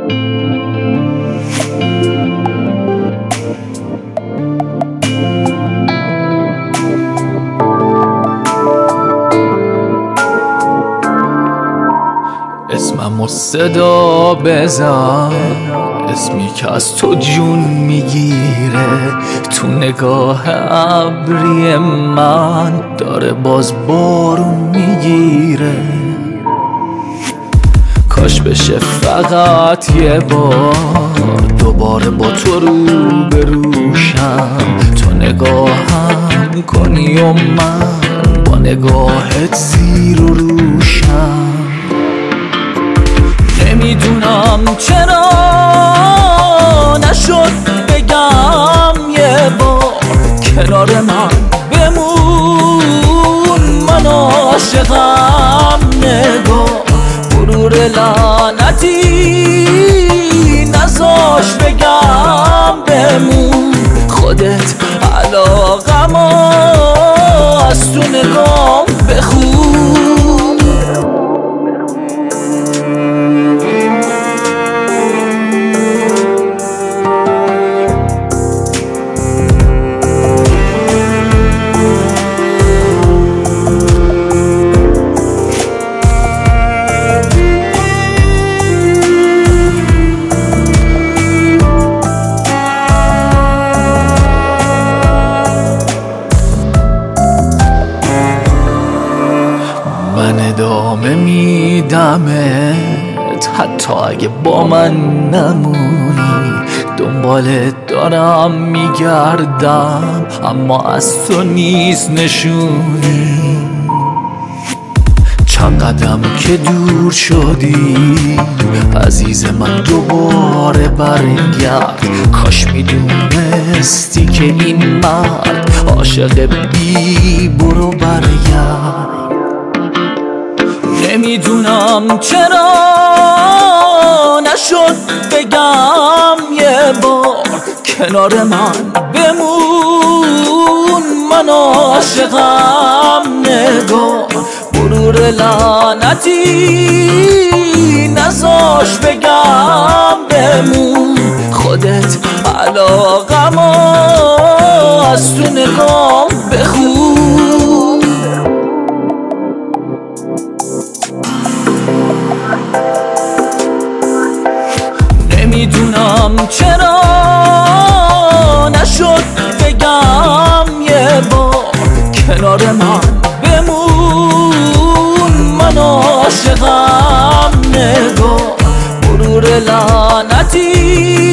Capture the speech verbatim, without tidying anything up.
اسمم و صدا بزن، اسمی که از تو جون میگیره، تو نگاه ابری من داره باز بارون میگیره. کاش بشه فقط یه بار دوباره با تو رو بروشم، تو نگاهم کنی و من با نگاهت زیر و روشم. نمیدونم چرا نشد بگم یه بار کنار من بمون، من عاشقم. نگاه غرور لعنتی نذاش بگم بمون، خودت علاقم از تو نگام بخون. من ادامه میدمت حتی اگه با من نمونی، دنبالت دارم میگردم اما از تو نیست نشونی. چند قدم که دور شدی عزیز من دوباره برگرد، کاش میدونستی که این مرد عاشق بی برو برگرد. نمیدونم چرا نشد بگم یه بار کنار من بمون، من عاشقم. نگاه غرور لعنتی نذاش بگم بمون، خودت علاقم از تو نگام بخون. نمیدونم چرا نشد بگم یه بار کنار من بمون، من عاشقم. نگاه غرور لعنتی